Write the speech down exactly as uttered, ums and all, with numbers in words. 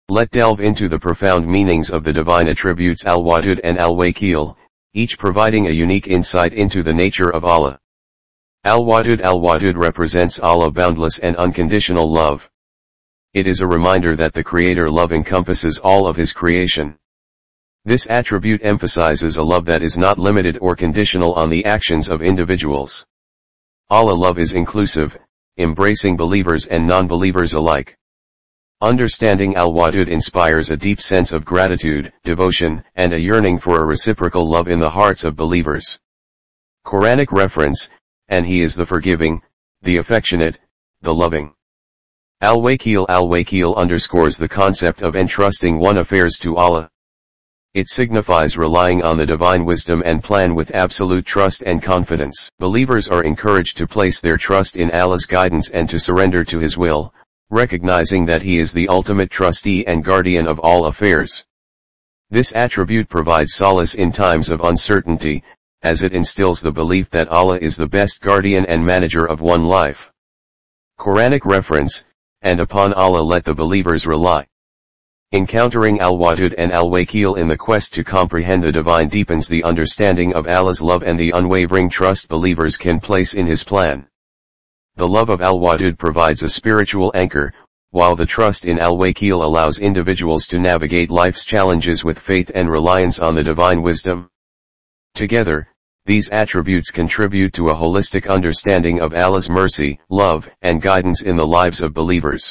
Let's delve into the profound meanings of the divine attributes Al-Wadud and Al-Wakil, each providing a unique insight into the nature of Allah. Al-Wadud Al-Wadud represents Allah's boundless and unconditional love. It is a reminder that the Creator love encompasses all of His creation. This attribute emphasizes a love that is not limited or conditional on the actions of individuals. Allah love is inclusive, embracing believers and non-believers alike. Understanding Al-Wadud inspires a deep sense of gratitude, devotion, and a yearning for a reciprocal love in the hearts of believers. Quranic reference, and He is the forgiving, the affectionate, the loving. Al-Wakil Al-Wakil underscores the concept of entrusting one's affairs to Allah. It signifies relying on the divine wisdom and plan with absolute trust and confidence. Believers are encouraged to place their trust in Allah's guidance and to surrender to His will, recognizing that He is the ultimate trustee and guardian of all affairs. This attribute provides solace in times of uncertainty, as it instills the belief that Allah is the best guardian and manager of one's life. Quranic reference, and upon Allah let the believers rely. Encountering Al-Wadud and Al-Wakil in the quest to comprehend the divine deepens the understanding of Allah's love and the unwavering trust believers can place in His plan. The love of Al-Wadud provides a spiritual anchor, while the trust in Al-Wakil allows individuals to navigate life's challenges with faith and reliance on the divine wisdom. Together, these attributes contribute to a holistic understanding of Allah's mercy, love, and guidance in the lives of believers.